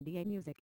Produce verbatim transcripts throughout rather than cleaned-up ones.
دی ای Music.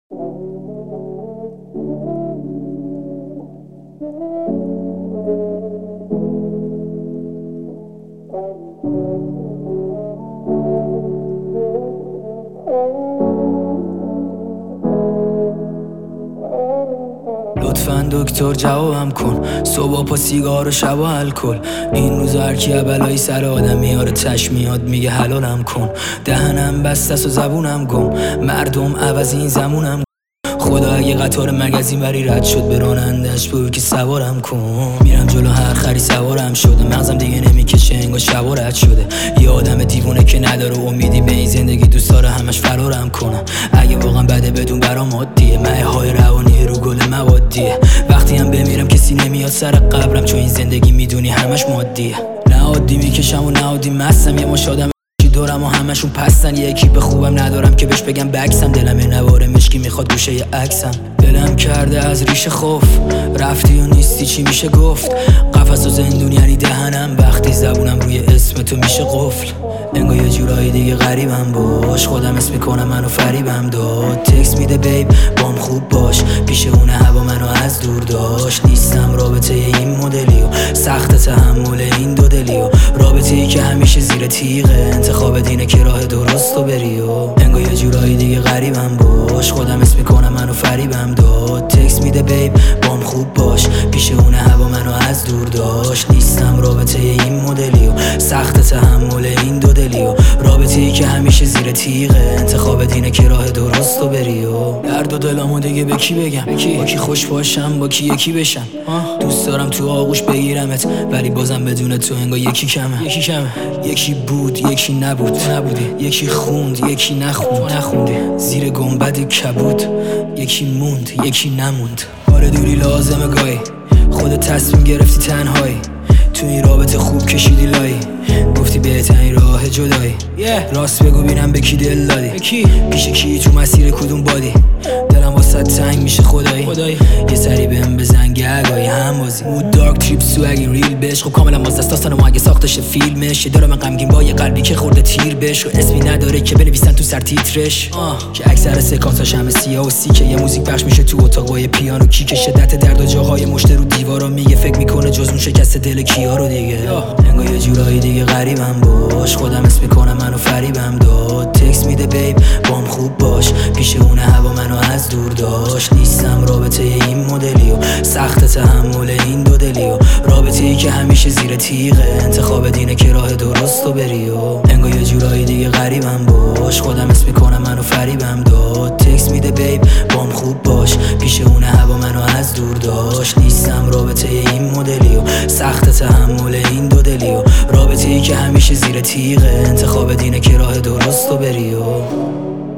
لطفاً دکتر جوابم کن، صبح پا سیگار و شب و الکل. این روزا هر کی بلایی سر آدم میاره تش میاد میگه حلالم کن. دهنم بسته است و زبونم گم، مردم عوض این زمونم. خدا اگه قطار مگزین بری رد شد به رانندش بگو که سوارم کن. میرم جلو هر خری سوارم شده، مغزم دیگه نمیکشه انگار شب رد شده. یه آدم دیوونه که نداره امیدی به این زندگی، دوست داره همش فرارم کنه. اگه واقعا بده بدون برام عادیه، مه های روانی رو گل موادیه. وقتی هم بمیرم کسی نمیاد سر قبرم، چون این زندگی میدونی همش مادیه. نه عادی میکشم و نه عادی مستم، یه مش آدم دورم و همشون پستن. یه اکیپ خوبم ندارم که بهش بگم بکسم. دلم یه نوار مشکی میخواد گوشه یه عکسم. دلم کرده از ریش خوف، رفتی و نیستی چی میشه گفت. قفس و زندون یعنی دهنم، وقتی زبونم روی اسم تو میشه قفل. انگار یه جورایی دیگه غریبم باش، خودم اسم میکنم منو فریبم داد. تکس میده بیب بام خوب باش، پیش اونه هوا منو از دور داشت. نیستم رابطه این مدلی و سخت تحمل این دو دلی و رابطه ای که همیشه زیر تیغه. انتخاب دینه که راه درست رو بری و انگار یه جورایی دیگه غریبم باش، خودم اسم میکنم منو فریبم داد. تکس میده بیب بام خوب باش، پیش اونه هوا منو از دور داشت. نیستم رابطه این مدلی و سخت تحمل این دو دلی و رابطه ای که همیشه زیر تیغه. انتخاب دینه که راه درست رو بری و درد و دلمو دیگه به کی بگم، با کی خوش باشم با کی یکی بشم. دوست دارم تو آغوش بگیرمت ولی بازم بدون تو انگار یکی کمه. یکی کمه یکی بود یکی نبود، نبودی. یکی خوند یکی نخوند، نخوندی. زیر گنبد کبود یکی موند یکی نموند. آره دوری لازمه گاهی، خودت تصمیم گرفتی تنهایی. تو این رابطه خوب کشیدی لایی، گفتی بهترین راه جدایی. yeah. راست بگو بینم به کی دل دادی، پیش کی تو مسیر کدوم بادی. دلم واسه تنگ میشه خدایی, خدایی. یه سری بهم بزن گگایی هم بازی مود دارک تریپ سوگی ریل بش. خب کاملا باز دست داستانم اگه ساختش فیلمش. یه دارم غمگین با یه قلبی که خورده تیر بش و اسمی نداره که بنویسن تو سر تیترش. که اکثر سکانساش همه سیاه و سیکه. یه موزیک پخش میشه تو اتاق با یه پیانو کیک. شدت درد و جاهای مشت رو دیوارا میگه، فکر میکنه جز اون شکست دل کیا رو دیگه. انگار یه جورایی دیگه غریبم باش، خودم اسم میکنم منو فریبم داد. تکس میده بیب بام خوب باش، پیش اونه هوا منو از دور داشت. نیستم رابطه این مدلی و سخت تحمل این دو دلی و رابطه ای که همیشه زیر تیغه. انتخاب دینه که راه درست رو بری و انگار یه جورایی دیگه غریبم باش، خودم اسم میکنم منو فریبم داد. تکس میده بیب بام خوب باش، پیش اونه هوا منو از دور داشت. نیستم رابطه این مدلی و سخت تحمل این دو دلی و رابطه ای که همیشه زیر تیغه. انتخاب دینه که راه درست رو بری و